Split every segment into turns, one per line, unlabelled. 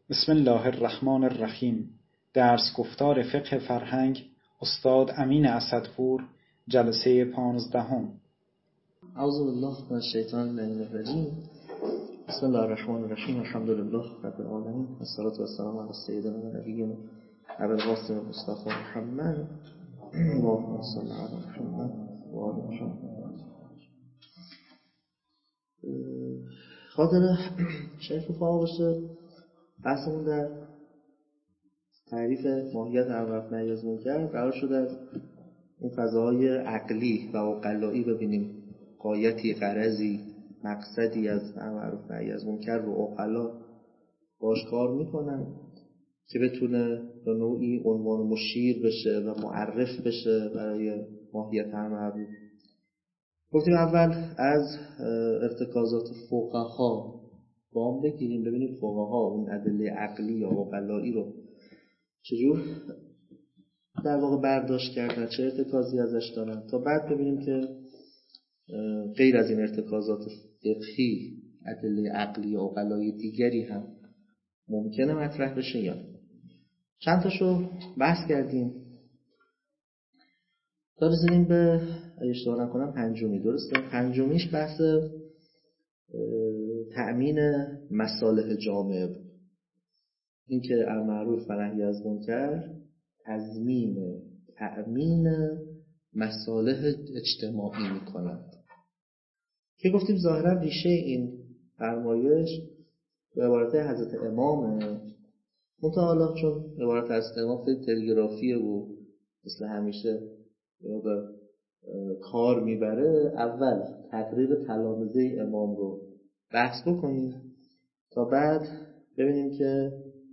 بسم الله الرحمن الرحیم. درس گفتار فقه فرهنگ، استاد امین اسدپور، جلسه 15.
اعوذ بالله من الشیطان اللعین الرجیم. بسم الله الرحمن الرحیم. الحمد لله رب العالمین، والصلاة والسلام علی سیدنا و نبینا ابی القاسم مصطفی محمد. اللهم صل علی محمد و آل محمد. خاطر شیخ فاضل باشه بحثمون در تعریف ماهیت امر و نهی از منکر قرار شد از اون فضاهای عقلی و عقلایی ببینیم غایتی، غرضی، مقصدی از امر و نهی از منکر رو عقلا باش کار میکنن که بتونه به نوعی عنوان مشیر بشه و معرف بشه برای ماهیت امر. گفتیم اول از ارتکازات فقها وام بگیریم، ببینیم فقها اون ادله عقلی یا عقلایی رو چجور در واقع برداشت کردن، چه ارتکازی ازش دارن، تا بعد ببینیم که غیر از این ارتکازات فقهی ادله عقلی یا عقلایی دیگری هم ممکنه مطرح بشه یا نه. چند تاشو بحث کردیم تا رسیدیم به اشتباه نکنم پنجمی، درسته؟ پنجمیش بحث تأمین مصالح جامعه بود. این که امر معروف و نهی از منکر تأمین مصالح اجتماعی میکنند که گفتیم ظاهرا ریشه این فرمایش به عبارت حضرت امامه، منتها حالا چون عبارت حضرت امام خیلی تلگرافیه و مثل همیشه به کار میبره، اول تقریر تلامذه امام رو بحث بکنیم تا بعد ببینیم که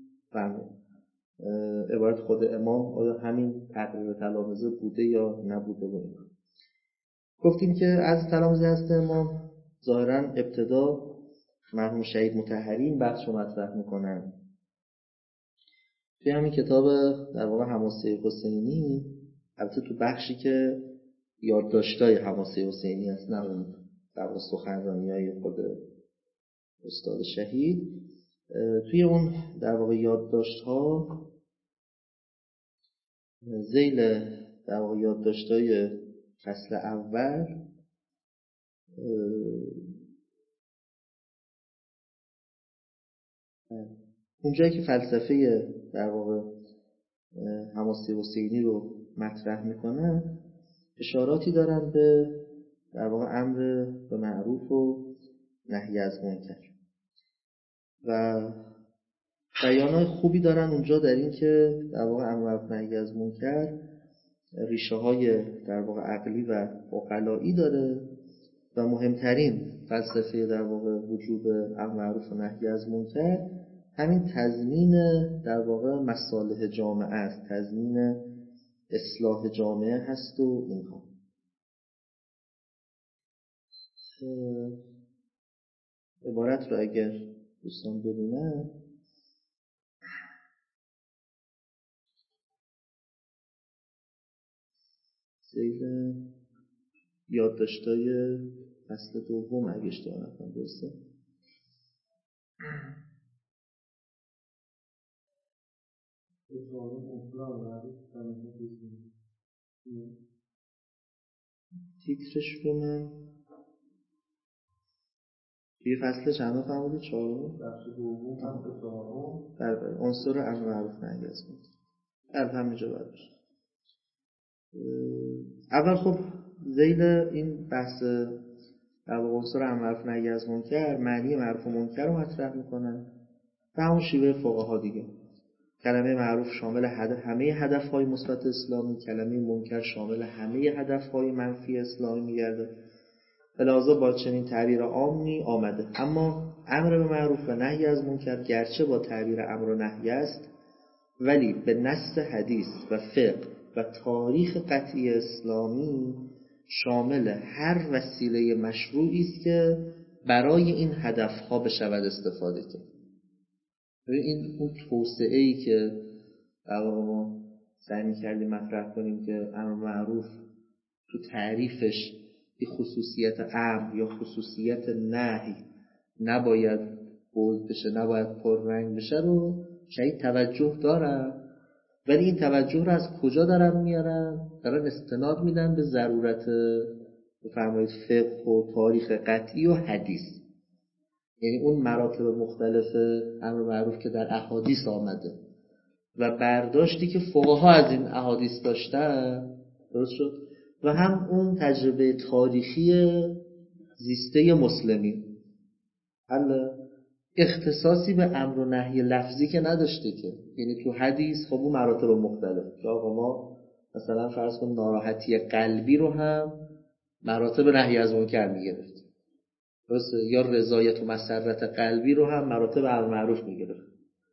عبارت خود امام آیا همین تقریر تلامذه بوده یا نبوده بوده. گفتیم که از تلامذه هست امام ظاهرا ابتدا مرحوم شهید مطهری این بحث رو مطرح میکنن توی همین کتاب در واقع حماسه حسینی، البته تو بخشی که یادداشت‌های حماسه حسینی هست، نه اون در واقع سخنرانی‌های خود استاد شهید. توی اون در واقع یادداشت‌ها ذیل در واقع یادداشت‌های فصل اول اونجایی که فلسفه در واقع حماسه حسینی رو مطرح میکنن اشاراتی دارن به در واقع امر به معروف و نهی از منکر و بیانات خوبی دارن اونجا در این که در واقع امر به نهی از منکر ریشه های در واقع عقلی و عقلایی داره و مهمترین فلسفه در واقع وجوب امر معروف و نهی از منکر همین تضمین در واقع مصالح جامعه است، تضمین اصلاح جامعه هست و اینها. عبارت رو اگر دوستان ببینن سیل یادداشت‌های فصل دوم اگه اشتباه نکنم درسته؟ تیترش رو من توی فصل چند فرمودید؟ 4؟
بخش دوم فصل 4.
بله، عنصر امر معروف نهی از منکر. بله همینجا باید باشه. اول خب ذیل این بحث در واقع عنصر امر معروف نهی از منکر معنی معروف و منکر رو مطرح میکنن به همون شیوه فقها دیگه. کلمه معروف شامل همه هدفهای مثبت اسلامی، کلمه منکر شامل همه هدفهای منفی اسلامی میگرده. لذا با چنین تعبیر عامی آمده، اما امر به معروف و نهی از منکر گرچه با تعبیر امر و نهی است ولی به نص حدیث و فقه و تاریخ قطعی اسلامی شامل هر وسیله مشروعی است که برای این هدفها بشود استفاده کرد. این اون توسعه‌ای که در واقع ما سعی می‌کردیم مطرح کنیم که امر معروف تو تعریفش این خصوصیت امر یا خصوصیت نهی نباید بولد بشه، نباید پررنگ بشه رو شاید توجه دارن، ولی این توجه رو از کجا دارن میارن؟ دارن استناد میدن به ضرورت بفرمایید فقه و تاریخ قطعی و حدیث. یعنی اون مراتب مختلف امر معروف که در احادیث آمده و برداشتی که فقها از این احادیث داشتن، درست شد، و هم اون تجربه تاریخی زیسته مسلمین. حالا اختصاصی به امر و نهی لفظی که نداشته که، یعنی تو حدیث خب اون مراتب مختلف که آقا ما مثلا فرض کن ناراحتی قلبی رو هم مراتب نهی از منکر میگرفت، درسته، یا رضایت و مسرت قلبی رو هم مراتب امر معروف میگرفت.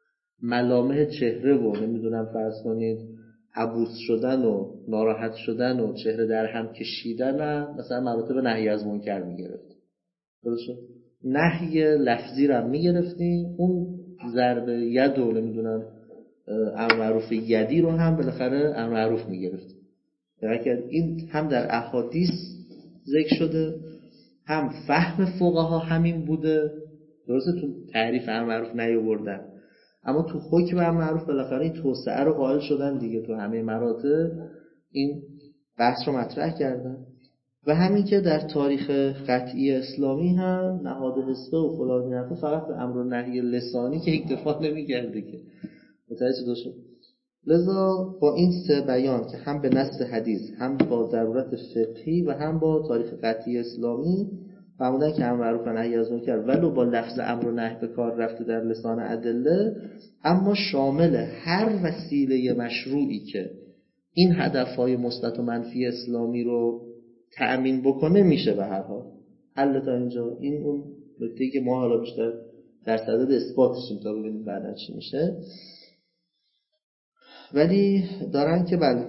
ملامح چهره و نمیدونم فرض کنید عبوس شدن و ناراحت شدن و چهره در هم کشیدن هم مثلا مراتب نهی از منکر میگرفت، درسته. نهی لفظی رو هم میگرفتیم، اون ضرب ید و نمیدونم امر معروف یدی رو هم بالاخره امر معروف میگرفتیم. این هم در احادیث ذکر شده، هم فهم فقها همین بوده، درسته، تو تعریف امر معروف نیاوردن، اما تو حکم امر معروف بالاخره این توسعه رو قائل شدن دیگه، تو همه مراتب این بحث رو مطرح کردن. و همین که در تاریخ قطعی اسلامی هم نهاد حسبه و فلان حرفا فقط به امر و نهی لسانی که اکتفا نمی‌کرده که، متوجه شد. لذا با این سه بیان که هم به نص حدیث، هم با ضرورت فقهی و هم با تاریخ قطعی اسلامی فرمودن که امر معروف و نهی از منکر ولو با لفظ امر و نهی به کار رفته در لسان ادله، اما شامل هر وسیله مشروعی که این هدفهای مثبت و منفی اسلامی رو تأمین بکنه میشه به هر حال. حل تا اینجا. این اون نکته‌ای که ما حالا بیشتر در صدد اثباتشیم تا ببینیم بعدا چی میشه. ولی دارن که بله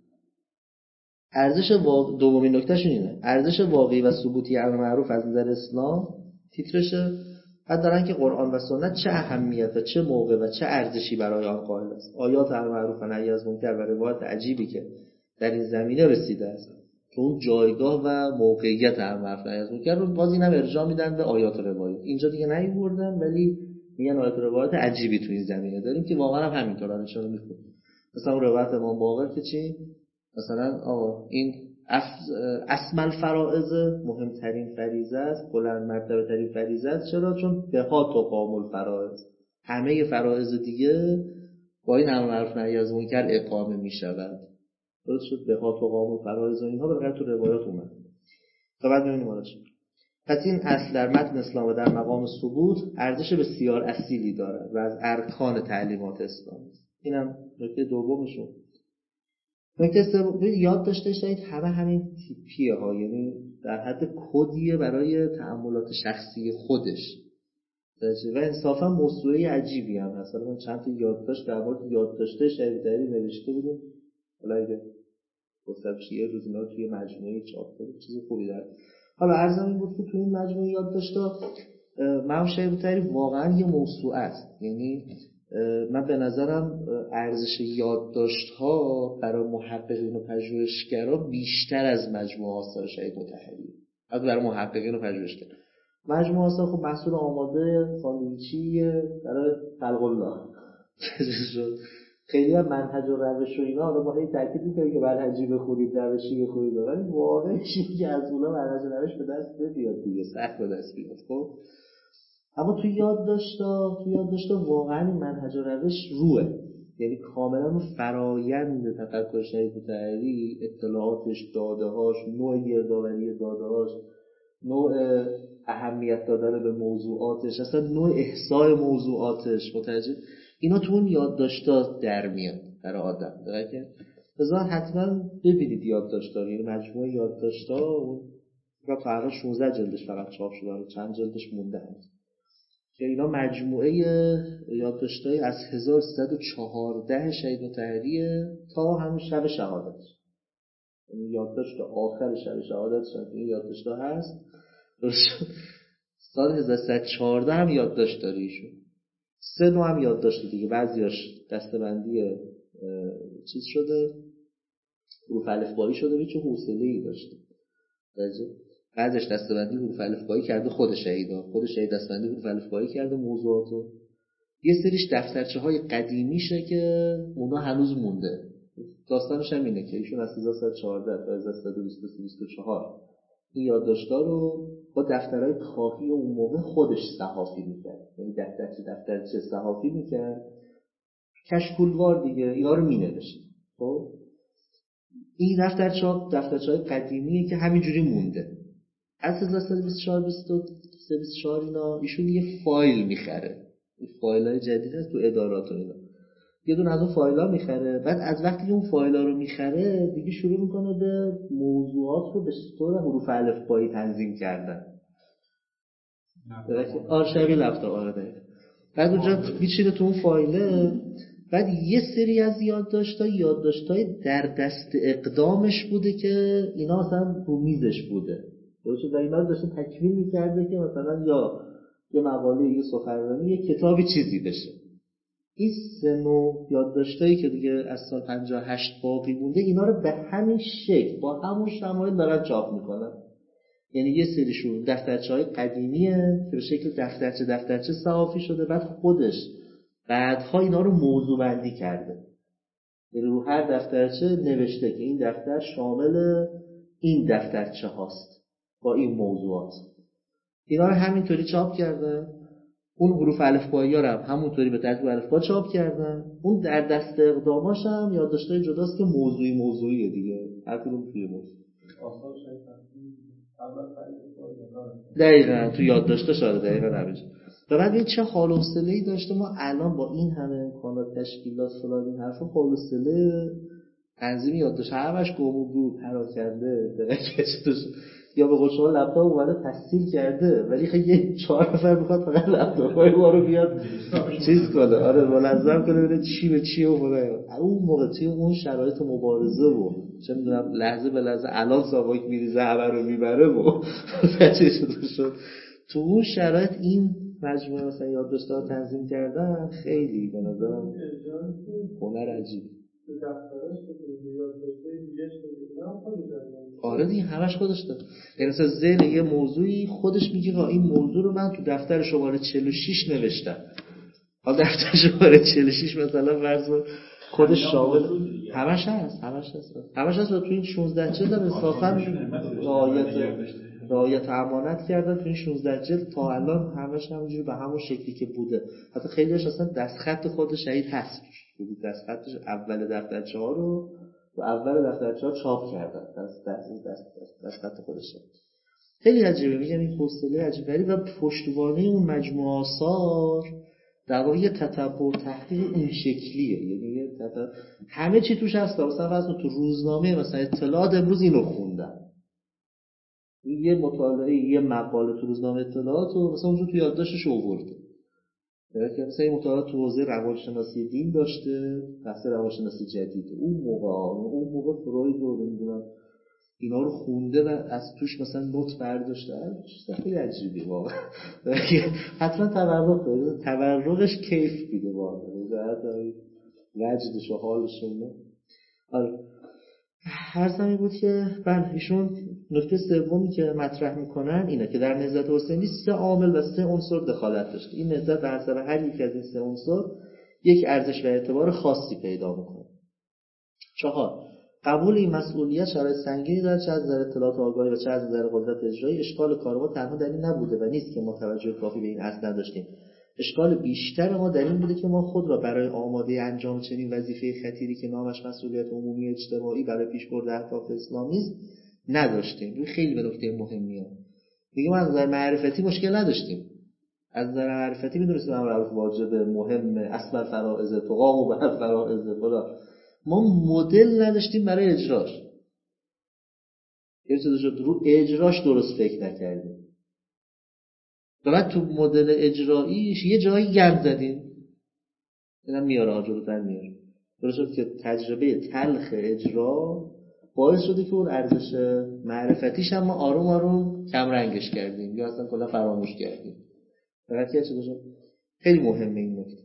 ارزش دومین نکتهشون اینه، ارزش واقعی و ثبوتی امر معروف از نظر اسلام تیترشه. بعد دارن که قرآن و سنت چه اهمیت و چه موقع و چه ارزشی برای آن قائل است. آیات امر معروف و نهی از منکر و روایات عجیبی که در این زمینه رسیده است که اون جایگاه و موقعیت امر معروف و نهی از منکر رو باز اینم ارجاع میدن به آیات و روایات. اینجا دیگه نیوردن ولی میگن آیات و روایات عجیبی تو این زمینه داریم که واقعا هم همینطوره نشون میده. مثلا روایت امام باقر که چی؟ مثلا آقا این اسم الفرائض مهمترین فریضه است، بلند مرتبه ترین فریضه است. چرا؟ چون بها تقام الفرائض، همه فرائض دیگه با این امر معروف نهی از منکر اقامه می شود. درست شد، بها تقام الفرائض و اینها به تو روایات اومد. تا بعد ببینیم حالا چی. پس این اصل در متن اسلام و در مقام ثبوت ارزش بسیار اصیلی دارد و از ارکان تعلیمات اسلام است. اینم نکته دومشون. نکته سوم یاد داشته باشید همه همین تیپیه ها، یعنی در حد کدیه برای تأملات شخصی خودش و انصافا موضوعی عجیبی هم هست. من چند تا یادداشت در مورد یادداشته شهیدری نوشته بودیم، حالا اگه گفتم چیه روز اینا توی مجموعه چاپ کنیم چیز خوبی داره. حالا عرضم این بود که توی این مجموعه یادداشت‌ها من شهیدری واقعا یه موضوع است. یعنی من به نظرم ارزش یادداشت‌ها برای محققین و پژوهشگرا بیشتر از مجموعه آثار شهید مطهری. از برای محققین و پژوهشگرا مجموعه آثار خب محصول آماده ساندویچیه برای خلق الله. خیلی هم منهج و روش و اینا حالا ما هی تاکید می‌کنیم که منهجی بخونید، روشی بخونید، ولی واقعش اینه که از اونها منهج و روش به دست نمیاد دیگه، سخت به دست میاد. خب اما توی یادداشت‌ها واقعا منهج و روش روه، یعنی کاملا فرایند تفکر شهید مطهری، اطلاعاتش، داده‌هاش، نوع گردآوری داده‌هاش، نوع اهمیت دادن به موضوعاتش، اصلا نوع احصای موضوعاتش، متوجه اینا تو اون یادداشت‌ها در میاد برای آدم. درکه لذا حتما ببینید یادداشت‌ها، یعنی مجموعه یادداشت‌ها اون تا 16 جلدش فقط چاپ شده، چند جلدش مونده هست که اینا مجموعه یادداشت‌های از 1314 شهید مطهری تا همین شب شهادت، یعنی یادداشت آخر شب شهادت این یادداشت‌ها هست. سال 1314 هم یادداشت داره ایشون. 3 نوع هم یادداشت دیگه، بعضیاش دسته‌بندی چیز شده، حروف الفبایی شده، چون حوصله‌ای داشته. بعدش دسته‌بندی حروف الفبایی کرده خود شهید دسته‌بندی حروف الفبایی کرده موضوعاتو. یه سریش دفترچه‌های قدیمیشه که اونا هنوز مونده. داستانش هم اینه که ایشون از 1314 تا 1324 این یادداشت‌ها رو با دفترهای کاهی اون موقع خودش صحافی می‌کرد. یعنی دفترچه صحافی می‌کرد، کشکولوار دیگه، اینا رو می‌نوشت. خب این دفترچه‌های قدیمیه که همینجوری مونده. از 1324 اینا ایشون یه فایل می‌خره. این فایل‌های جدید هست تو ادارات و اینا. یه دونه از اون فایل‌ها می‌خره، بعد از وقتی اون فایل‌ها رو می‌خره دیگه شروع می‌کنه به موضوعات رو به طور حروف الفبایی تنظیم کردن. شبیه لپتاپ آره. بعد اونجا می‌چینه تو اون فایله، بعد یه سری از یادداشت‌های در دست اقدامش بوده که اینا مثلا رو میزش بوده. درسته و اینا رو داشته تکمیل می‌کرده که مثلا یا یه مقاله، یه سخنرانی، یه کتابی چیزی بشه. این سه نوع یادداشتایی که دیگه از سال 58 باقی مونده، اینا رو به همین شکل با همون شمایل دارن چاپ میکنن. یعنی یه سریشون دفترچه‌های قدیمیه که به شکل دفترچه صحافی شده، بعد خودش بعدها اینا رو موضوع بندی کرده. یعنی رو هر دفترچه نوشته که این دفتر شامل این دفترچه هاست با این موضوعات. اینا رو همینطوری چاپ کردن. اون حروف الفبایی ها رو هم همونطوری به ترتیب الفبا چاپ کردن. اون در دست اقداماش هم یادداشت‌های جداست که موضوعیه دیگه. هر کدوم توی موضوع. دقیقاً تو یادداشت‌ها شده دقیقاً همینش. و بعد این چه حال و حوصله‌ای داشته ما الان با این همه امکانات، تشکیلات، فلان این حرفا، حال و حوصله تنظیم یادداشت همش گم و گور پراکنده دقیقاً. یا به قول شما لپتاپ اومده تحصیل کرده ولی خیلی یه 4 نفر میخواد فقط لپتاپای ما رو بیاد چیز کنه، آره منظم کنه ببینه چی به چیه و فلان. اون موقع توی اون شرایط مبارزه بود، چه میدونم لحظه به لحظه الان ساواک میریزه همه رو میبره و چه شد تو اون شرایط این مجموعه مثلا یادداشت‌ها تنظیم کردن خیلی به نظرم هنر عجیبی. آره دیگه همش خودش داره. یعنی مثلا ذیل یه موضوعی خودش میگه این موضوع رو من تو دفتر شماره 46 نوشتم. حالا دفتر شماره 46 مثلا فرض خودش شامل همش هست و تو این 16 جلد هم انصافا رعایت امانت کردن. تو این 16 جلد تا الان همش همونجوری به همون شکلی که بوده. حتی خیلیش اصلا دستخط خود شهید هست. دستخطش اول دفترچه‌ها رو تو اول دفترچه‌ها چاپ کردن. دستخط خودش. خیلی عجیبه، میگم این حوصله عجیبی و پشتوانه اون مجموعه آثار در واقع یه تتبع و تحقیق این شکلیه. یعنی همه چی توش هست. مثلا تو روزنامه مثلا اطلاعات امروز اینو خوندن، یه مطالعه، یه مقاله تو روزنامه اطلاعات و مثلا اونجا تو یادداشتش آورده. مثلا این مطالعات تو حوزه روانشناسی دین داشته، بحث روانشناسی جدید. اون موقع فروید رو نمیدونم اینا رو خونده و از توش مثلا نوت برداشته. چیز خیلی عجیبی واقعا. حتما تورقش کیف میده واقعا. وجدش و حالشون. آره حرفم بود که ایشون نکته سومی که مطرح میکنن اینه که در نهضت حسینی 3 عامل و 3 عنصر دخالت داشته. این نهضت بر حسب هر یک از این 3 عنصر یک ارزش و اعتبار خاصی پیدا میکنه. 4 قبول این مسئولیت شرایط سنگینی دارد، چه از نظر اطلاعات و آگاهی و چه از نظر قدرت اجرایی. اشکال کار ما تنها در این نبوده و نیست که ما توجه کافی به این اصل نداشتیم. اشکال بیشتر ما در این بوده که ما خود را برای آماده انجام چنین وظیفه خطیری که نامش مسئولیت عمومی اجتماعی برای پیشبرد اهداف اسلامی است نداشتیم. این خیلی به نکته مهمیه. میگم از نظر معرفتی مشکل نداشتیم. از نظر معرفتی میدونستیم امر واجب، مهم، اصل فرائض، تقام بر فرائض فلان. ما مدل نداشتیم برای اجراش. یه چیزی شد رو اجراش درست فکر نکردیم. بعد تو مدل اجراییش یه جایی گند زدیم. اینم میاره آجرتر میاره. درست که تجربه تلخ اجرا باعث شده که اون ارزش معرفتیش هم ما آروم آروم کم رنگش کردیم یا اصلا کلا فراموش کردیم. فقط یه چیزی شد خیلی مهمه این نکته.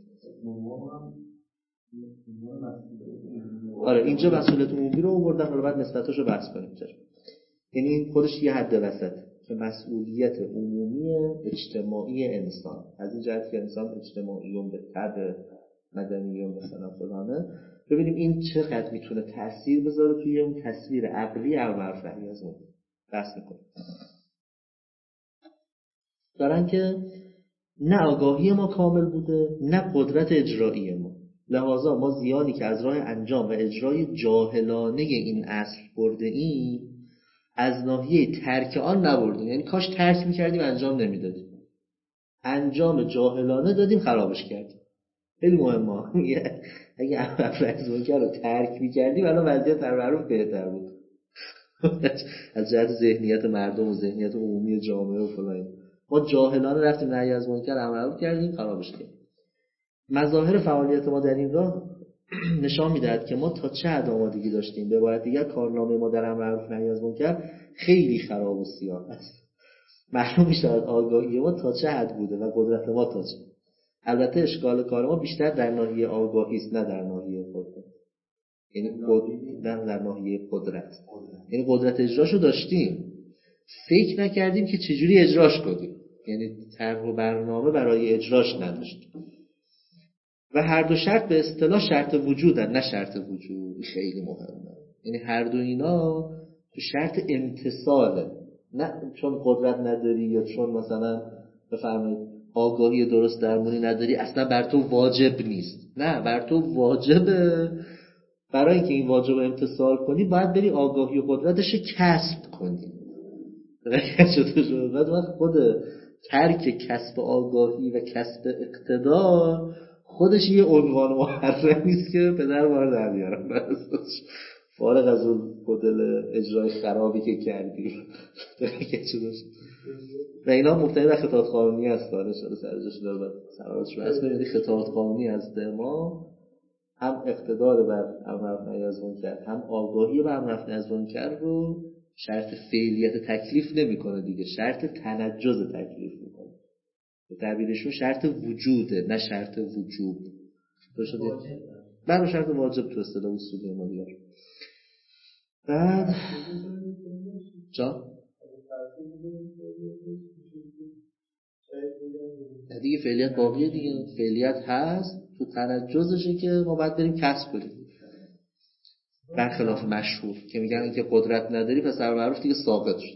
آره اینجا مسئولیت عمومی رو آوردن، حالا بعد نسبتاشو بحث کنیم. یعنی خودش یه حد وسط که مسئولیت عمومی اجتماعی انسان، از این جهت که انسان اجتماعیون به طبع مدنیون مثلا فلانه، ببینیم این چقدر میتونه تأثیر بذاره توی اون تصویر عقلی امر نهی از منکر. بحث میکنیم دارن که نه آگاهی ما کامل بوده نه قدرت اجرایی ما، لحاظا ما زیانی که از راه انجام و اجرای جاهلانه این اصل برده ایم از ناحیه ترک آن نبردیم، یعنی کاش ترک میکردیم انجام نمیدادیم، انجام جاهلانه دادیم خرابش کردیم. خیلی مهمه اگه امر از منکر رو ترک میکردیم الان وضعیت در معروف بهتر بود از جهت ذهنیت مردم و ذهنیت عمومی جامعه و فلان. ما جاهلانه رفتیم نهی از منکر امر کردیم خرابش کردیم. مظاهر فعالیت ما در این راه نشان میدهد که ما تا چه حد آمادگی داشتیم، به عبارت دیگر کارنامه ما در امر معروف نهی از منکر خیلی خراب و سیاه است. معلوم میشود آگاهی ما تا چه حد بوده و قدرت ما تا چه. البته اشکال کار ما بیشتر در ناحیه آگاهی است نه در ناحیه قدرت، یعنی در ناحیه قدرت، یعنی قدرت اجراشو داشتیم، فکر نکردیم که چجوری اجراش کنیم، یعنی طرح و برنامه برای اجراش نداشتیم. و هر دو شرط به اصطلاح شرط وجودن نه شرط وجود. خیلی مهمه، یعنی هر دو اینا تو شرط امتصاله، نه چون قدرت نداری یا چون مثلا بفرمایید آگاهی درست درمونی نداری اصلا بر تو واجب نیست، نه بر تو واجبه. برای اینکه این واجب رو امتصال کنی باید بری آگاهی و قدرتش کسب کنی. بعد وقت خود ترک کسب آگاهی و کسب اقتدار خودش یه عنوان محرمی است که پدر بار در بیارم فارغ از اون مدل اجرای خرابی که کردیم. و اینا مبتنی بر خطابات قانونی هست. دانش داره سرجاش داره باید سرارتش بحث کنیم. خطابات قانونی از ما هم اقتدار بر امر نهی از منکر هم آگاهی بر امر نهی از منکر رو شرط فعلیت تکلیف نمیکنه دیگه، شرط تنجز تکلیف میکنه. به تعبیرشون شرط وجوده نه شرط وجوب. بله شرط واجب تو اصطلاح اصولی ما دیگه. بعد جا دیگه فعلیت باقیه دیگه، فعلیت هست تو تنجزشه که ما باید بریم کسب کنیم. برخلاف مشهور که میگن اینکه قدرت نداری پس امر معروف دیگه ساقط شد.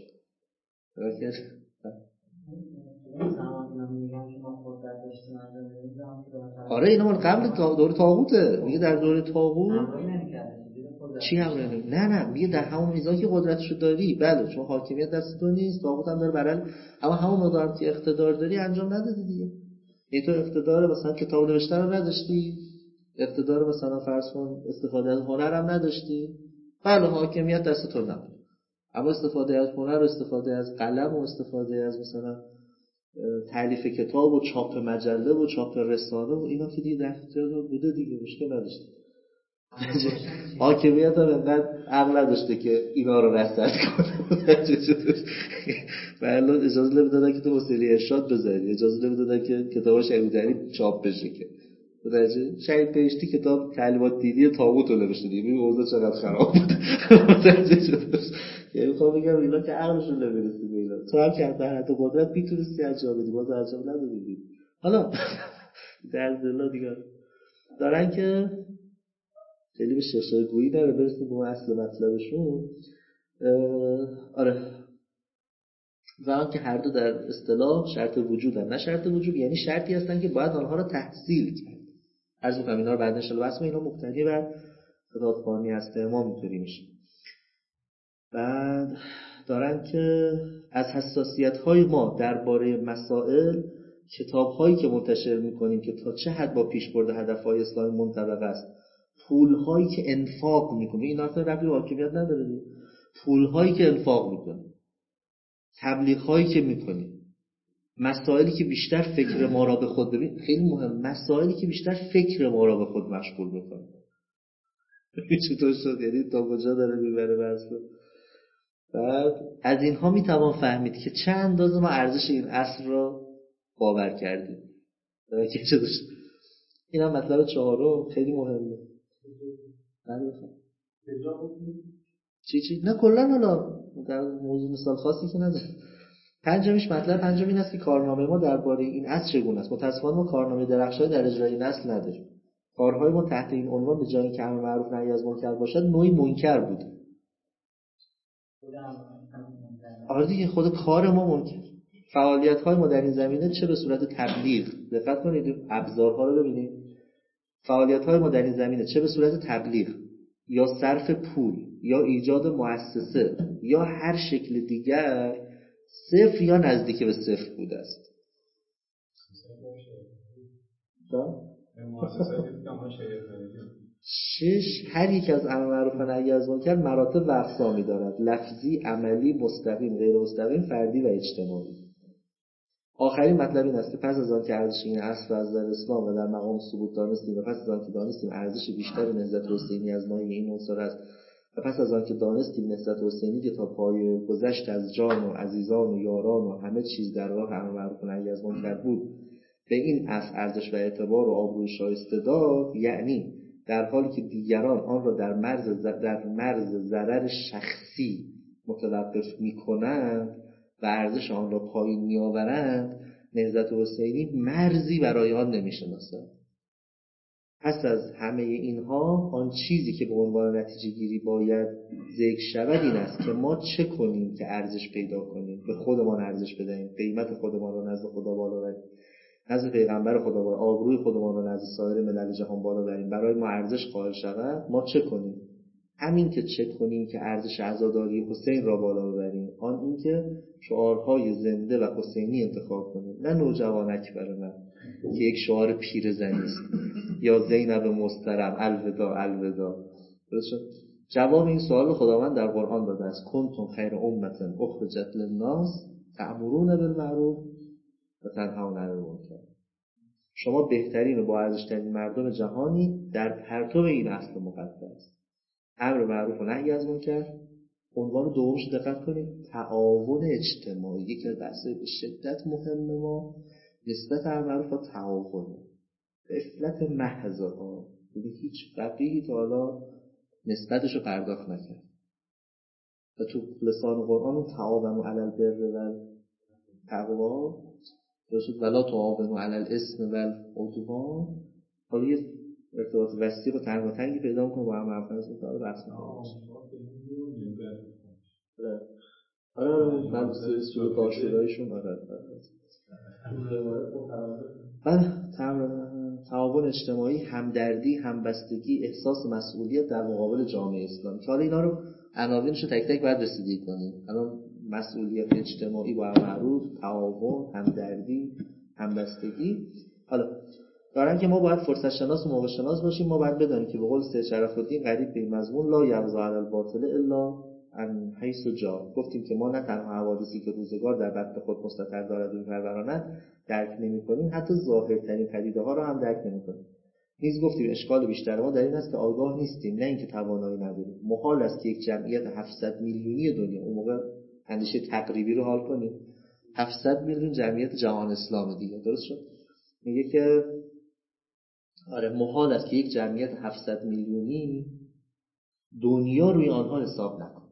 آره اینا مال قبل دوره طاغوته. میگه در دوره طاغوت چی امر نه میگه در همون میزان که قدرتشو داری، بله چون حاکمیت دست تو نیست، طاغوت هم داره برای اما همون مقدار که اقتدار داری انجام ندادی دیگه. یعنی تو اقتدار مثلا کتاب نوشتن رو نداشتی، اقتدار مثلا فرض کن استفاده از هنر هم نداشتی، بله حاکمیت دست تو نبود، اما استفاده از هنر و استفاده از قلم و استفاده از مثلا تالیف کتاب و چاپ مجله و چاپ رسانه و اینا که دیگه در اختیار بوده دیگه، مشکل نداشته. حاکمیت هم اینقدر عقل نداشته که اینا رو رصد کنه. بله اجازه نمیدادن که تو حسینی ارشاد بذاری، اجازه نمیدادن که کتاب شهیدعلی چاپ بشه که متوجه شهید بهشتی کتاب تعلیمات دینی طاغوت رو نوشته دیگه. ببین اوضاع چقدر خراب بود. متوجه شد. یعنی میخوام بگم اینا که عقلشون نمیرسید به اینا. تو هم که در حد قدرت میتونستی انجام بدی، باز انجام ندادی. حالا در دل دیگه دارن که خیلی به شرشای گویی داره برسیم به اصل مطلبشون. آره زمان که هر دو در اصطلاح شرط وجودن نه شرط وجوب، یعنی شرطی هستن که باید آنها را تحصیل کرد. عرض می‌کنم اینا رو بعد ان شاء الله بحث اینا مبتنی بر خطابات قانونی هست ما می‌تونیم میشه. بعد دارن که از حساسیت‌های ما درباره مسائل کتاب‌هایی که منتشر می‌کنیم که تا چه حد با پیشبرد هدف‌های اسلامی منطبق است، پول‌هایی که انفاق می‌کنیم، این اصلا ربطی به حاکمیت نداره، پول‌هایی که انفاق می‌کنیم، تبلیغ‌هایی که می‌کنیم، مسائلی که بیشتر فکر ما را به خود ببین خیلی مهم، مسائلی که بیشتر فکر ما را به خود مشغول می‌کنه. چطور شد؟ یعنی تا کجا داره میبره بحث. بعد از اینها میتوان فهمید که چه اندازه ما ارزش این اصل را باور کردیم. که چه داشت؟ این هم مطلب چهارم خیلی مهمه. بله بخوام چی؟ نه کلن حالا در موضوع مثال خاصی که نداره. پنجم این است که کارنامه ما درباره این اصل چگونه است. متأسفانه ما کارنامه درخشانی در اجرای این اصل نداریم. کارهای ما تحت این عنوان به جای اینکه امر معروف نهی از منکر باشد نوعی منکر بود. آره دیگه، خود کار ما منکر. فعالیت‌های ما در این زمینه چه به صورت تبلیغ، دقت کنید ابزارها رو ببینید، فعالیت‌های ما در این زمینه چه به صورت تبلیغ یا صرف پول یا ایجاد مؤسسه یا هر شکل دیگر صفر یا نزدیک به صفر بوده است. هر یک از امر معروف و نهی از منکر مراتب و اقسامی دارد: لفظی، عملی، مستقیم، غیر مستقیم، فردی و اجتماعی. آخرین مطلب این است که پس از آن که ارزش این اصل از در اسلام و در مقام ثبوت دانستیم و پس از آن که دانستیم ارزش بیشتر نهضت حسینی از مایه این عنصر است و پس از آن که دانستیم نهضت حسینی که تا پای گذشت از جان و عزیزان و یاران و همه چیز در راه امر معروف و نهی از منکر بود، به این اصل ارزش و اعتبار و آبروی شایسته داد، یعنی در حالی که دیگران آن را در مرز ضرر شخصی متوقف می‌کنند و ارزش آن را پایین می‌آورند، نهضت حسینی مرزی برای آن نمی‌شناسد. پس از همه اینها آن چیزی که به عنوان نتیجه گیری باید ذکر شود این است که ما چه کنیم که ارزش پیدا کنیم، به خودمان ارزش بدهیم، قیمت خودمان را نزد خدا بالا بریم، نزد پیغمبر خدا بالا، آبروی خودمان را نزد سایر ملل جهان بالا بریم، برای ما ارزش قائل شود. ما چه کنیم؟ همین که چه کنیم که ارزش عزاداری حسین را بالا ببریم، آن این که شعارهای زنده و حسینی انتخاب کنیم، نه نوجوانک برای من که یک شعار پیرزنی است یا زینب مسترم الوداع الوداع. جواب این سوال خداوند در قرآن داده است: کنتم خیر امة اخرجت للناس تأمرون بالمعروف و تنهون عن المنکر. شما بهترین و با ارزش‌ترین مردم جهانی در پرتو این اصل مقدس، امر معروف و نهی از منکر. عنوان دومش دقت کنید: تعاون اجتماعی. یکی از بحث‌های به شدت مهم ما نسبت امر معروف و تعاون، غفلت محض ها. هیچ فقیهی تا حالا نسبتش رو پرداخت نکرد و تو لسان قرآن تعاونوا علی البر و تقوا درست ولا تعاونوا علی الاثم و العدوان. حالا یه ارتباط وسیع و تنگی پیدا می‌کنه با هم حرفاش رو بحث می‌کنه. آره من سوء کارشدایشون تعاون اجتماعی، همدردی، همبستگی، احساس مسئولیت در مقابل جامعه اسلامی. که حالا اینا رو عناوینش رو تک تک باید رسیدگی کنیم. الان مسئولیت اجتماعی با معروف، تعاون، همدردی، همبستگی. حالا دارن که ما باید فرصت شناس و موقع شناس باشیم. ما باید بدانیم که به قول سید شرف الدین قریب به این مضمون لا یغزا علی الباطل الا ان حیث جا. گفتیم که ما نه تنها حوادثی که روزگار در بطن خود مستتر دارد و می‌پروراند درک نمی‌کنیم، حتی ظاهرترین پدیده‌ها را هم درک نمی‌کنیم. نیز گفتیم اشکال بیشتر ما در این است که آگاه نیستیم، نه اینکه توانایی نداریم. محال است که یک جمعیت 700 میلیونی دنیا، اون موقع اندیشه تقریبی رو حال کنیم، 700 میلیون جمعیت جهان اسلام دیگه، درست شد؟ میگه که آره محال است که یک جمعیت 700 میلیونی دنیا روی آنها حساب نکنه.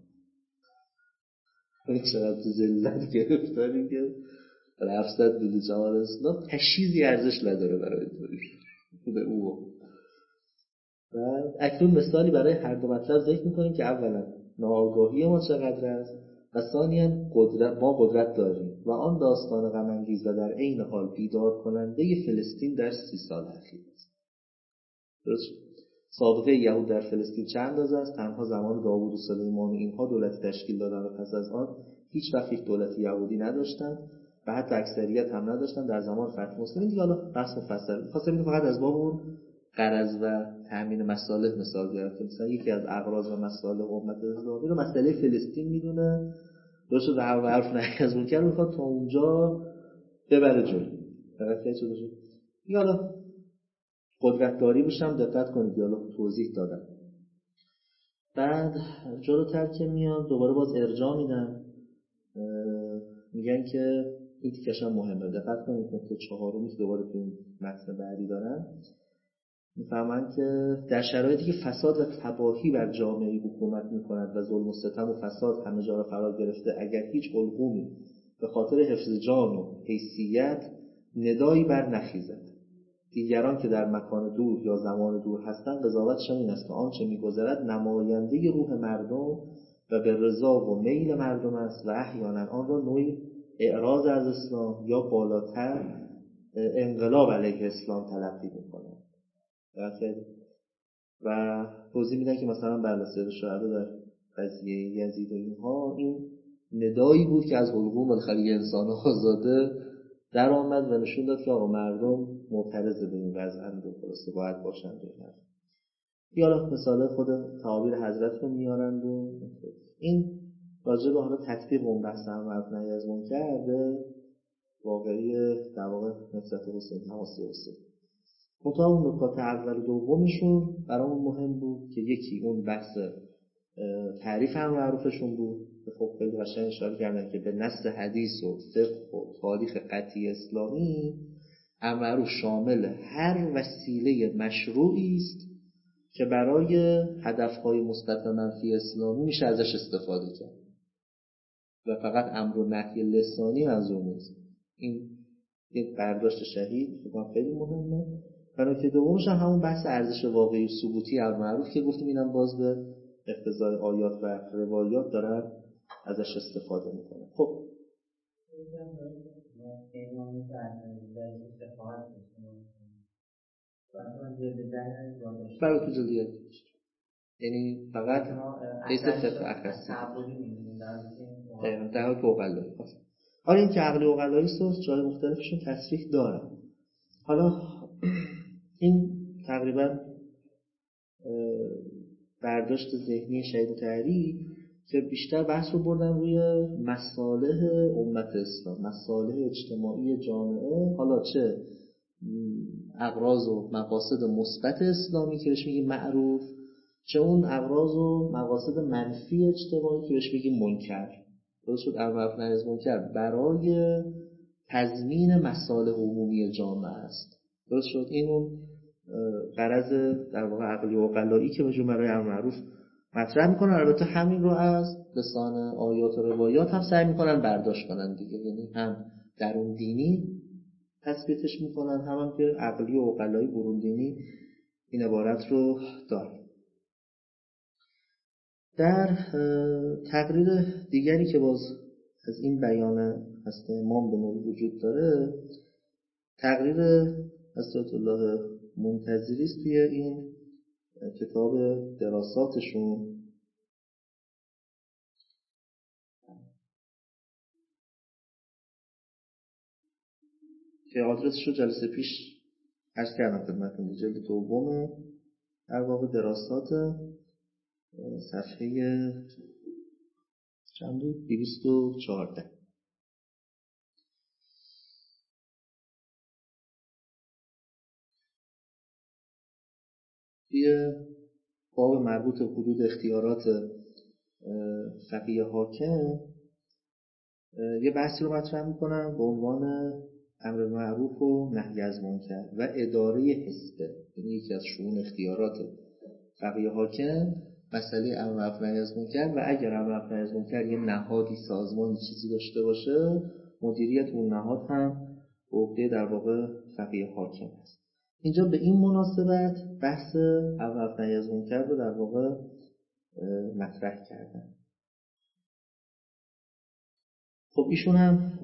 چقدر تو ذلت گرفتاری که 700 میلیون جهان اسلام تشییزی ارزش نداره برای خود او. و اکنون مثالی برای هر دو مطلب ذکر می‌کنیم که اولا ناآگاهی ما چقدر است و ثانیاً ما قدرت داریم و آن داستان غم انگیز و در عین حال بیدار کننده فلسطین در 30 سال اخیر است. درست؟ سابقه یهود در فلسطین چند اندازه است؟ تنها زمان داوود و سلیمان و اینها دولت تشکیل دادن و پس از آن هیچ وقت یک دولت یهودی نداشتند و حتی اکثریت هم نداشتن در زمان فتح مسلمین. دیگه حالا بحث مفصل خواستم فقط از باب اون غرض و تامین مصالح مثال بیارم که مثلا یکی از اغراض و مصالح امت اسلامی رو مسئله فلسطین میدونه، درست و حرف نهی از منکر میخواد تا اونجا ببره جلو. فقط که چه دیگه حالا قدرت داری بشم دقت کنید حالا توضیح دادم. بعد جلوتر که میاد دوباره باز ارجاع میدن، میگن که این تیکش هم مهمه، دقت کنید که چهارمی که دوباره تو این متن بعدی دارن میفهمن که در شرایطی که فساد و تباهی بر جامعه حکومت میکند و ظلم و ستم و فساد همه جا را فرا گرفته، اگر هیچ حلقومی به خاطر حفظ جان و حیثیت ندایی بر نخیزد. دیگران که در مکان دور یا زمان دور هستند قضاوتشان این است که آنچه می‌گذرد نماینده روح مردم و به رضا و میل مردم است و احیانا آن را نوعی اعراض از اسلام یا بالاتر انقلاب علیه اسلام تلقی می‌کنند. و توضیح میدن که مثلا بله سید الشهدا در قضیه یزید و اینها این ندایی بود که از حلقوم الخلی انسان آزاده در آمد و نشون داد که آقا مردم معترض به این وضعند و خلاصه باید باشند. یا مثال خود تعابیر حضرت رو میارند و این راجع به حالا تطبیق اون بحث هم نهی از منکر به واقعی در واقع نسبت حسین حواسی حسین. منتها اون نکات اول و دومشون برامون مهم بود که یکی اون بحث تعریف هم معروفشون بود که خب خیلی قشنگ اشاره کردن که به نص حدیث و فقه و تاریخ قطعی اسلامی امر معروف شامل هر وسیله مشروعی است که برای هدفهای مثبت و منفی اسلامی میشه ازش استفاده کرد و فقط امر و نهی لسانی منظور نیست. این یک برداشت شهید خیلی مهمه. و نکته دومش هم همون بحث ارزش واقعی و ثبوتی امر معروف که گفتیم اینم باز به اقتضای آیات و روایات دارن ازش استفاده میکنه. خب برای تو جلدیت یعنی فقط حیث فقه اخصی در حال که اقلایی هست. آره این که عقلی اقلایی است جای مختلفشون تصریح دارن. حالا این تقریبا برداشت ذهنی شهید طاهری که بیشتر بحث رو بردن روی مصالح امت اسلام، مصالح اجتماعی جامعه، حالا چه اغراض و مقاصد مثبت اسلامی که بهش میگیم معروف، چه اون اغراض و مقاصد منفی اجتماعی که بهش میگیم منکر. درست شد؟ امر معروف نهی از منکر برای تضمین مصالح عمومی جامعه است. درست شد؟ این اون غرض در واقع عقلی و عقلایی که مجموعه برای امر معروف مطرح میکنن. البته همین رو از لسان آیات و روایات هم سعی میکنن برداشت کنن دیگه، یعنی هم درون دینی تثبیتش میکنن هم که عقلی و عقلایی برون دینی این عبارت رو داره. در تقریر دیگری که باز از این بیان هست امام به نوعی وجود داره، تقریر حضرت الله منتظری است توی این کتاب دراساتشون که آدرسش رو جلسه پیش عرض کردم خدمتتون، جلد دوم در واقع دراسات، صفحه چند بود؟ 214. توی باب مربوط به حدود اختیارات فقیه حاکم یه بحثی رو مطرح میکنم به عنوان امر معروف و نهی از منکر و اداره حزب. یعنی یکی از شؤون اختیارات فقیه حاکم مسئله امر معروف نهی از منکر و اگر امر معروف نهی از منکر یه نهادی سازمانی چیزی داشته باشه، مدیریت اون نهاد هم به عهده در واقع فقیه حاکم است. اینجا به این مناسبت بحث امر معروف نهی از منکر رو در واقع مطرح کردن. خب ایشون هم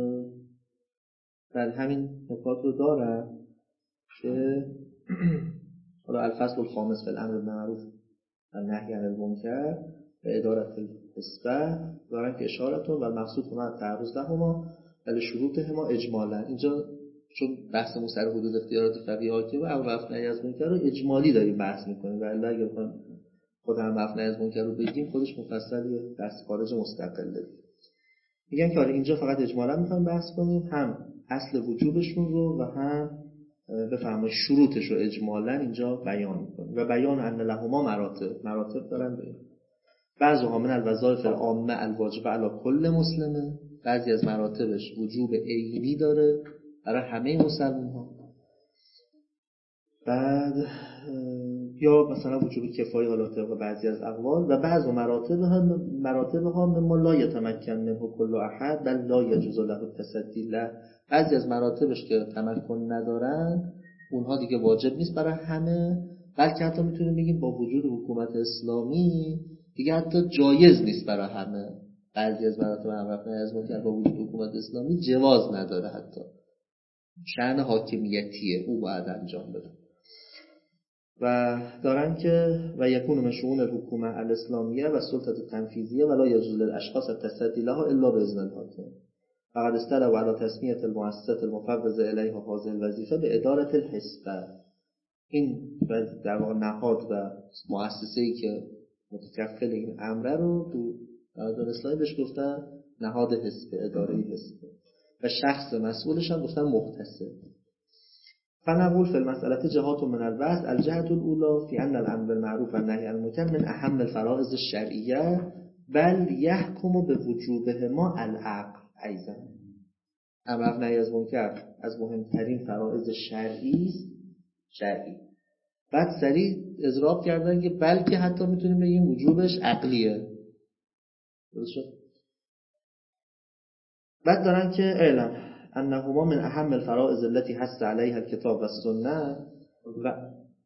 در همین نکات رو دارن که حالا الفصل الخامس فی الامر بالمعروف و نهی عن المنکر و ادارت الحزب دارن که اشارتون و المقصود هنا تعرض لهما ولی شروطهما اجمالا. اینجا چون بحثمون سر حدود اختیارات فقیه حاکم و امر معروف نهی از منکر رو اجمالی داریم بحث می‌کنیم و الا اگه بخوایم خود امر معروف نهی از منکر رو بگیم خودش مفصل یه بحث خارج مستقله. میگن که آره اینجا فقط اجمالا می‌خوایم بحث کنیم، هم اصل وجوبشون رو و هم بفرمایید شروطش رو اجمالا اینجا بیان می‌کنیم و بیان ان لهما مراتب دارن. بعضی‌ها من الوظایف العامه الواجبه علی کل مسلمه، بعضی از مراتبش وجوب عینی داره برای همه مسلمان‌ها. بعد یا مثلا وجوب کفایه حالا طبق بعضی از اقوال و بعض مراتبها مما لا یتمکن منه کل احد بل لا یجوز له التصدی له. بعضی از مراتبش که تمکن ندارن اونها دیگه واجب نیست برای همه، بلکه حتی میتونیم بگیم با وجود حکومت اسلامی دیگه حتی جایز نیست برای همه. بعضی از مراتب امر نهی از منکر با وجود حکومت اسلامی جواز نداره، حتی شأن حاکمیتیه، او باید انجام بده. و دارن که و یکون من شؤون الحکومه الاسلامیه و سلطه تنفیذیه ولا یجوز للاشخاص التصدی لها الا باذن الحاکم. فقد استلوا على تسمیه المؤسسه المفوضه الیها هذه الوظیفه به اداره الحزب. این در واقع نهاد و مؤسسه‌ای که متکفل این امر رو تو دادگاه اسلامی بهش گفتن نهاد حزب، اداره حزب، و شخص مسئولش هم گفتن محتسب. فنقول فی المسألة جهات من البحث الجهة الأولى في أن الأمر بالمعروف والنهي عن المنکر من أهم الفرائض الشرعية بل يحكم بوجوبهما العقل أيضا. امر نهی از منکر از مهمترین فرائض شرعی بعد سریع اضراب کردن که بلکه حتی میتونیم بگیم وجوبش عقلیه. درست شد؟ بعد دارن که اعلم انهما من اهم الفرائض التي حث عليها الكتاب والسنه و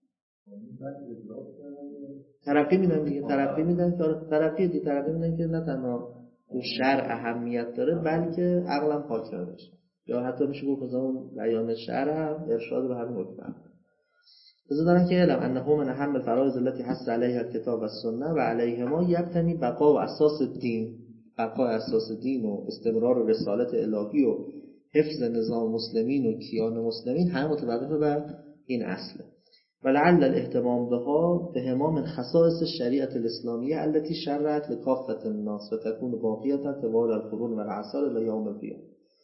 ترقی میدن دیگه، ترقی میدن که نه تنها اون شرع اهمیت داره بلکه عقلم حاکم بشه، یا حتی میشه گفت مثلا اون بیان شرع هم ارشاد به همین حکم. بذار دارن که علم انه من اهم الفرائض التي حث عليها الكتاب والسنه و علیهما یبتنی بقاء و اساس الدین، بقای اساس دین و استمرار رسالت الهی و حفظ نظام مسلمین و کیان مسلمین همه متوقف بر این اصله. ولعل الاهتمام بهما من خصائص الشریعه الاسلامیه التي شرعت لكافة الناس و تكون باقیه طوال القرون و العصر الى یوم القیامه.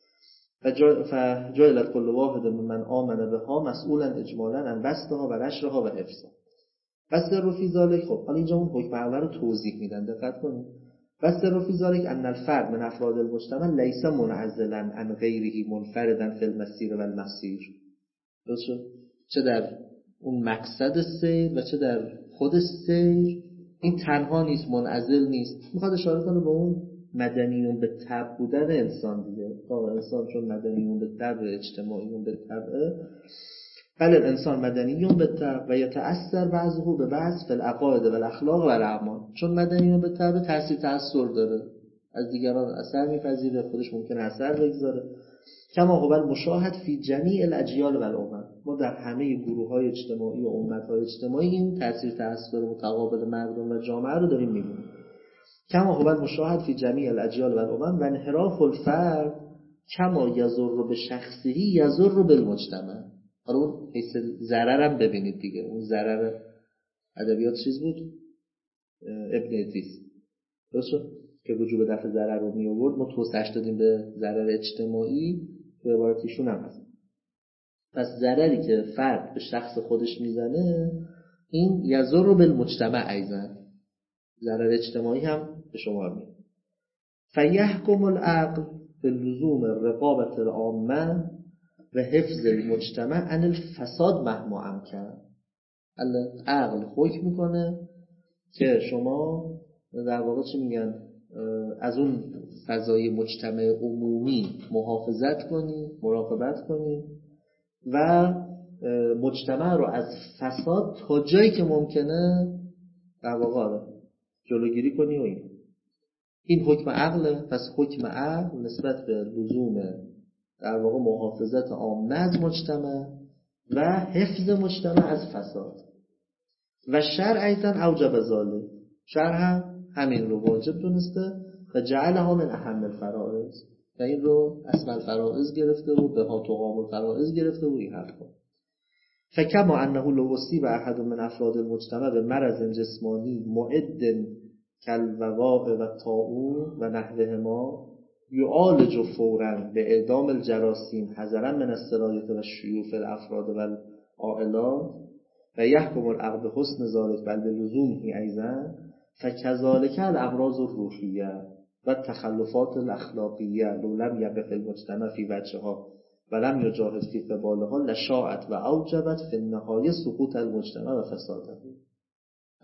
فجعلت كل واحد ممن آمن بها مسئولا اجمالا عن بسطها و نشرها و حفظها. بس در فی ذلک، خب حالا اینجا اون حکم اول رو توضیح میدن، دقت کنید. بس در فی ذلک ان الفرد من افراد المجتمع لیس منعزلا عن غیره منفردا فی المسیر و المسیر. درست؟ چه در اون مقصد سیر و چه در خود سیر این تنها نیست، منعزل نیست. میخواد اشاره کنه به اون مدنیون به طبع بودن انسان دیگه. انسان چون مدنیون به طبع، اجتماعیون به طبع، بله الانسان مدنیون به طبع و یتأثر بعضه به بعض فی العقاید و الاخلاق و الاعمال. چون مدنیون به طبع تأثیر داره، از دیگران اثر میپذیره، خودش ممکنه اثر بگذاره. کما هو المشاهد فی جمیع الاجیال و الامم. ما در همه گروه‌های اجتماعی و امت‌های اجتماعی این تأثیر متقابل مردم و جامعه رو داریم می‌بینیم. کما هو المشاهد فی جمیع الاجیال و الامم و انحراف الفرد کما یضر به شخصه یضر بالمجتمع. حالا اون حیث ضرر هم ببینید دیگه. اون ضرر ادبیات چیز بود، ابن ادریس، درست شد که وجوب دفع ضرر رو می آورد. ما توسعه‌اش دادیم به ضرر اجتماعی، به عبارتیشون هم هست. پس ضرری که فرد به شخص خودش میزنه این یضر بالمجتمع ایضا، ضرر اجتماعی هم به شما میاد. فیحکم العقل باللزوم الرقابة العامة و حفظ المجتمع عن الفساد مهما امکن. عقل حکم میکنه که شما در واقع چی میگن، از اون فضای مجتمع عمومی محافظت کنی، مراقبت کنی و مجتمع رو از فساد تا جایی که ممکنه در واقع جلوگیری کنی. و این حکم عقله. پس حکم عقل نسبت به لزوم در واقع محافظت عامه از مجتمع و حفظ مجتمع از فساد. و شرع ایضا اوجب ذلک، شرع هم همین رو واجب دونسته و جعلها من اهم الفرائض، و این رو اصل الفرائض گرفته و به ها تقام الفرائض گرفته و این حرفا. فکما انه لو اصیب احد من افراد المجتمع به مرض جسمانی معد کالوباء و طاعون و نحوهما یعالج فوراً به اعدام الجراثیم حذرا من السرایة و شیوع الافراد و العائلات و یحکم العقل حسن ذلك بل بلزومه ایضا. فکذالک الامراض الروحیه و التخلفات الاخلاقیه لو لم یقف المجتمع فی وجهها و لم یجاهد فی قبالها لشاعت و اوجبت فی النهایه سقوط المجتمع و فساده.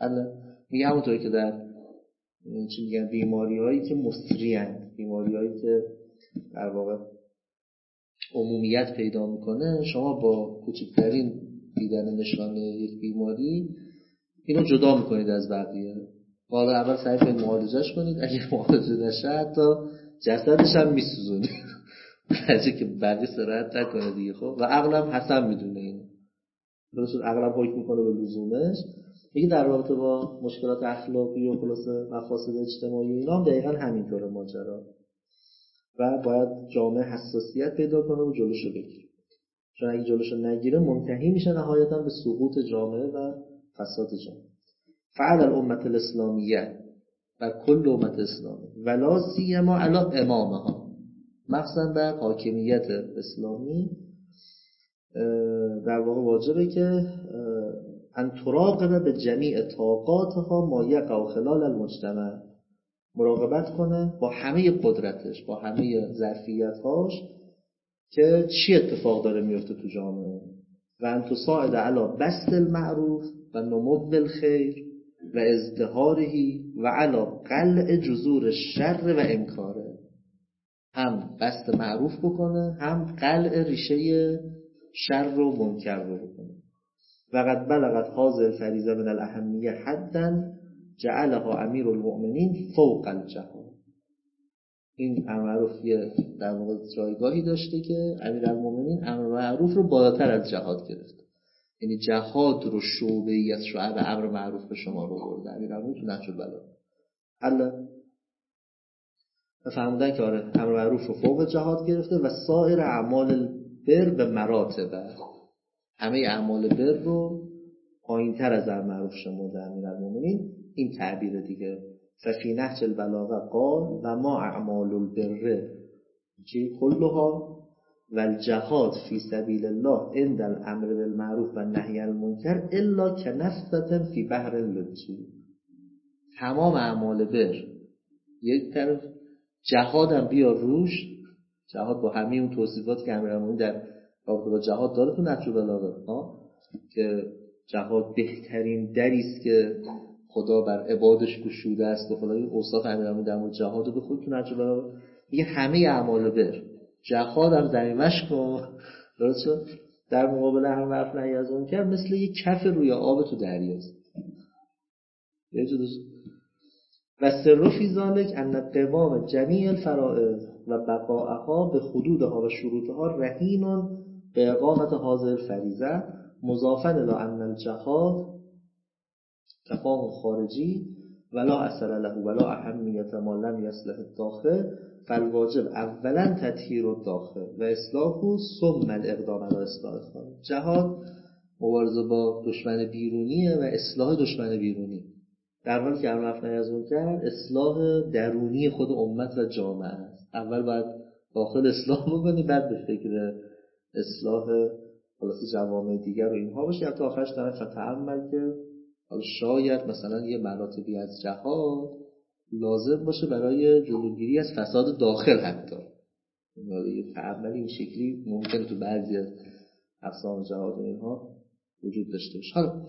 میگه همونطوری که در چی میگن بیماری‌هایی که مستری‌اند، بیماری‌هایی که در واقع عمومیت پیدا میکنه، شما با کوچکترین دیدن نشانه یک بیماری اینو جدا میکنید از بقیه. حالا اول سعی کنید معالجهش کنید، اگه معالجه نشه حتی جسدش هم میسوزونید برای که بقیه سرعت نکنه دیگه. خب و عقلم حسن میدونه اینو، درست عقلم حکم میکنه به لزومش. میگه در رابطه با مشکلات اخلاقی و خلاصه مفاسد اجتماعی اینا هم دقیقاً همینطوره ماجرا و باید جامعه حساسیت پیدا کنه و جلوشو بگیره، چون اگه جلوشو نگیره منتهی میشه نهایتاً به سقوط جامعه و فساد جامعه. فعل الامه الاسلامیه و کل امت اسلامی ولا سیما علی امامها، مخصوصا در حاکمیت اسلامی در واقع واجبه که ان تراقب به جمیع طاقاتها ما یقع خلال المجتمع، مراقبت کنه با همه قدرتش، با همه ظرفیت‌هاش که چی اتفاق داره میفته تو جامعه. و ان تساعد علی بسط المعروف و نمو الخیر و ازدهاره و علی قلع جذور الشر و انکاره، هم بسط معروف بکنه هم قلع ریشه شر و منکر رو بکنه. و قد بلغت هذه الفریضه من الاهمیه حدا جعلها امیر المؤمنین فوق الجهاد. این امر معروف یه در واقع جایگاهی داشته که امیرالمومنین امر معروف رو بالاتر از جهاد گرفته، یعنی جهاد رو شعبه‌ای از شعب امر معروف به شما رو برده. امیرالمومنین تو نهج البلاغه حالا فهمیدن که آره امر معروف رو فوق جهاد گرفته و سایر اعمال البر به مراتب، همه اعمال بر رو پایین‌تر از امر معروف شمرده امیرالمومنین. این تعبیر دیگه ففی نهج البلاغه قال و ما اعمال البر چی کلها و الجهاد فی سبیل الله عند الامر بالمعروف و نهی عن المنکر الا کنفة فی بحر لجی. تمام اعمال بر یک طرف، جهادم بیا روش، جهاد با همه اون توصیفاتی که امیرالمومنین در رابطه با جهاد داره تو نهج البلاغه که جهاد بهترین دری است که خدا بر عبادش گشوده است و خدای اوصاف امیرالمومنین در مورد جهاد رو بخون تو نهج البلاغه میگه همه اعمال بر، جهاد هم زمیمش کن، درست شد، در مقابل هم معروف نهی از منکر مثل یک کف روی آب تو دریاست. و سر فی ذلک ان قوام جمیع الفرائض و بقاءها به حدودها و شروطها رهین به اقامت هذه الفریضه مضافا الی ان الجهاد تفاهم خارجی ولا اثر له ولا اهمیت ما لم یصلح الداخل، فالواجب اولا تطهیر الداخل و اصلاحه ثم الاقدام علی اصلاح الخارج. جهاد مبارزه با دشمن بیرونیه و اصلاح دشمن بیرونی، در حالی که امر معروف نهی از منکر اصلاح درونی خود امت و جامعه است. اول باید داخل اصلاح بکنی، بعد به فکر اصلاح خلاص جوامع دیگر و اینها باشه. حتی آخرش دارن فتعمل که شاید مثلا یه مراتبی از جهاد لازم باشه برای جلوگیری از فساد داخل، حتی یه تعمل این شکلی ممکنه تو بعضی از اقسام جهاد و اینها وجود داشته باشه. حالا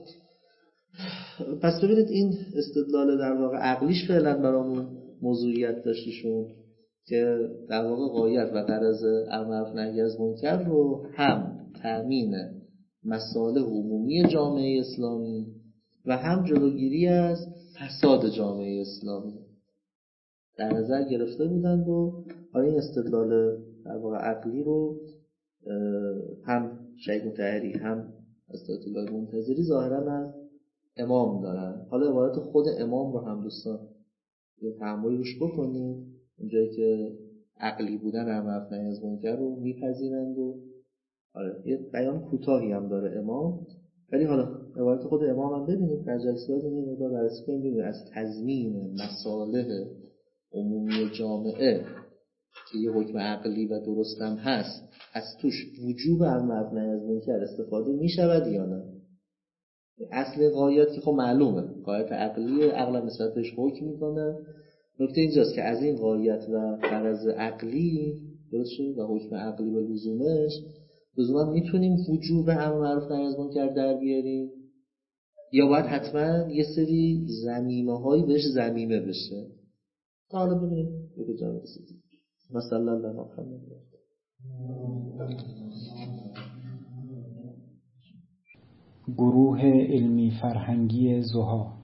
پس ببینید این استدلال در واقع عقلیش فعلا برامون موضوعیت داشتیشون که در واقع غایت و غرض امر معروف نهی از منکر رو هم تامین مصالح عمومی جامعه اسلامی و هم جلوگیری از فساد جامعه اسلامی در نظر گرفته بودند و این استدلال در واقع عقلی رو هم شیخ مطهری هم استدلال منتظری ظاهرا از امام دارن. حالا عبارت خود امام رو هم دوستان یه تأملی روش بکنید، اونجایی که عقلی بودن امر معروف نهی از منکر رو میپذیرند و یه بیان کوتاهی هم داره امام. ولی حالا عبارت خود امام هم ببینید در جلسات این مقدار بررسی کنید، ببینید از تضمین مصالح عمومی جامعه که یه حکم عقلی و درست هم هست، از توش وجوب امر معروف نهی از منکر استفاده میشود یا نه. اصل غایت که خب معلومه، غایت عقلی، عقل نسبت بهش حکم میکنه. نکته اینجاست که از این غایت و غرض عقلی درست شد و حکم عقلی و لزومش لزوما میتونیم وجوب امر معروف نهی از منکر در بیاریم یا باید حتما یه سری زمینه هایی بهش ضمیمه بشه؟ تا حالا ببینیم به کجا میرسید. مثلا الله محمد.
گروه علمی فرهنگی ضحی